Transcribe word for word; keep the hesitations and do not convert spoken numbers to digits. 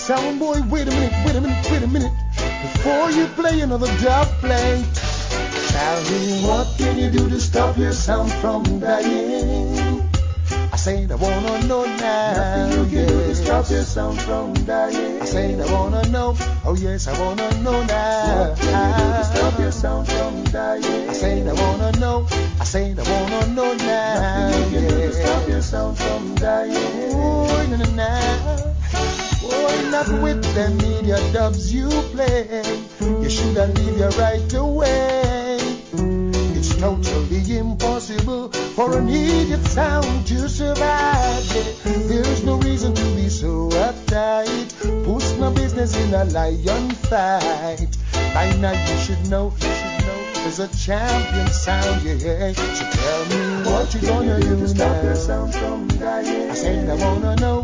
sound boy, wait a minute, wait a minute, wait a minute. Before you play another dub plate, tell me what can you do to stop your sound from dying? I said I wanna know now. Nothing you can do to stop your sound from dying. I said I wanna know. Oh yes, I wanna know now. What can you do to stop your sound from dying? I said I wanna know. I said I wanna know now. Nothing you can do to stop your sound from dying. Oh, na na na. Oh, not with them media dubs you play. You shoulda leave your right away. It's totally impossible for an idiot sound to survive. There's no reason to be so uptight. Push no business in a lion fight. By now you should know, you should know. There's a champion sound, yeah. So tell me what you gonna do now. Stop your sound from dying. I said I wanna know.